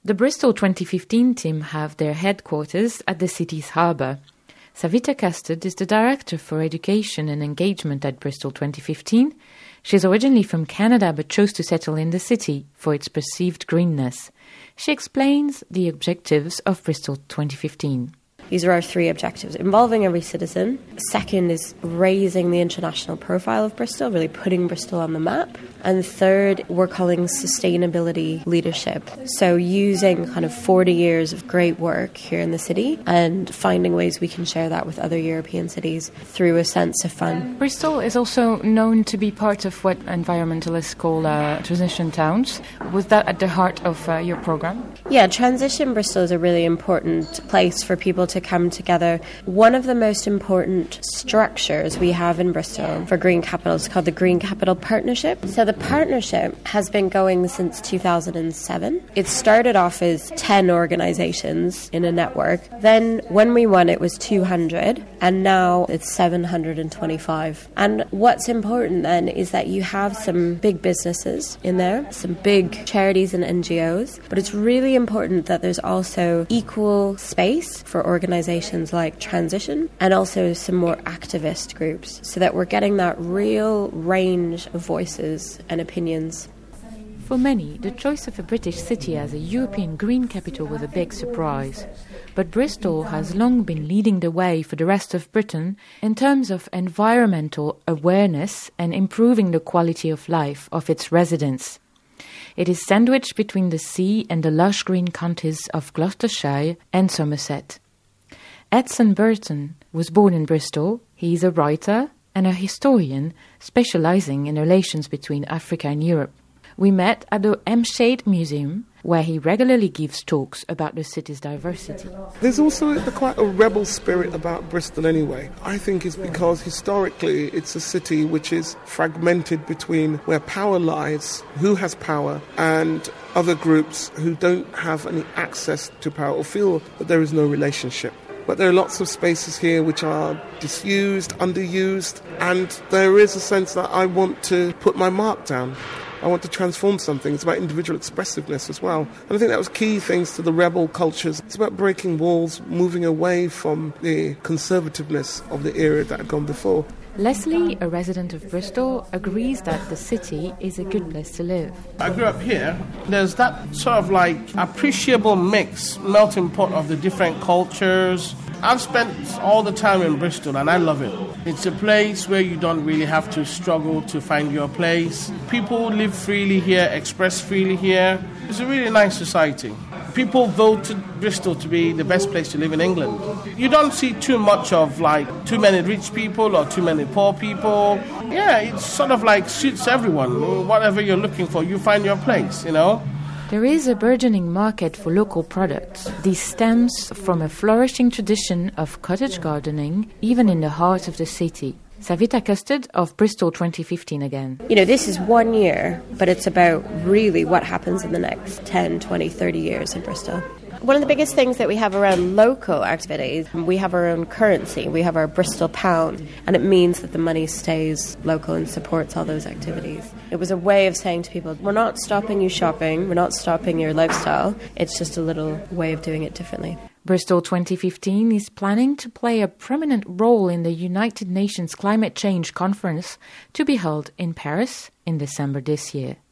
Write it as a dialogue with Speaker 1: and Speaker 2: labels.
Speaker 1: The Bristol 2015 team have their headquarters at the city's harbour. Savita Custard is the Director for Education and Engagement at Bristol 2015. She's originally from Canada but chose to settle in the city for its perceived greenness. She explains the objectives of Bristol 2015.
Speaker 2: These are our three objectives: involving every citizen. Second is raising the international profile of Bristol, really putting Bristol on the map. And third, we're calling sustainability leadership. So using kind of 40 years of great work here in the city and finding ways we can share that with other European cities through a sense of fun.
Speaker 1: Bristol is also known to be part of what environmentalists call transition towns. Was that at the heart of your program?
Speaker 2: Yeah, Transition Bristol is a really important place for people to come together. One of the most important structures we have in Bristol for Green Capital is called the Green Capital Partnership. So the partnership has been going since 2007. It started off as 10 organisations in a network. Then when we won, it was 200, and now it's 725. And what's important then is that you have some big businesses in there, some big charities and NGOs, but it's really important that there's also equal space for organisations like Transition and also some more activist groups, so that we're getting that real range of voices and opinions.
Speaker 1: For many, the choice of a British city as a European green capital was a big surprise. But Bristol has long been leading the way for the rest of Britain in terms of environmental awareness and improving the quality of life of its residents. It is sandwiched between the sea and the lush green counties of Gloucestershire and Somerset. Edson Burton was born in Bristol. He is a writer and a historian specializing in relations between Africa and Europe. We met at the M Shade Museum, where he regularly gives talks about the city's diversity.
Speaker 3: There's also quite a rebel spirit about Bristol anyway. I think it's because historically it's a city which is fragmented between where power lies, who has power, and other groups who don't have any access to power or feel that there is no relationship. But there are lots of spaces here which are disused, underused, and there is a sense that I want to put my mark down. I want to transform something. It's about individual expressiveness as well. And I think that was key things to the rebel cultures. It's about breaking walls, moving away from the conservativeness of the era that had gone before.
Speaker 1: Leslie, a resident of Bristol, agrees that the city is a good place to live.
Speaker 4: I grew up here. There's that sort of like appreciable mix, melting pot of the different cultures. I've spent all the time in Bristol and I love it. It's a place where you don't really have to struggle to find your place. People live freely here, express freely here. It's a really nice society. People voted Bristol to be the best place to live in England. You don't see too much of like too many rich people or too many poor people. Yeah, it sort of like suits everyone. Whatever you're looking for, you find your place, you know.
Speaker 1: There is a burgeoning market for local products. This stems from a flourishing tradition of cottage gardening, even in the heart of the city. Savita Custard of Bristol 2015 again.
Speaker 2: You know, this is 1 year, but it's about really what happens in the next 10, 20, 30 years in Bristol. One of the biggest things that we have around local activities, we have our own currency, we have our Bristol pound, and it means that the money stays local and supports all those activities. It was a way of saying to people, we're not stopping you shopping, we're not stopping your lifestyle, it's just a little way of doing it differently.
Speaker 1: Bristol 2015 is planning to play a prominent role in the United Nations Climate Change Conference to be held in Paris in December this year.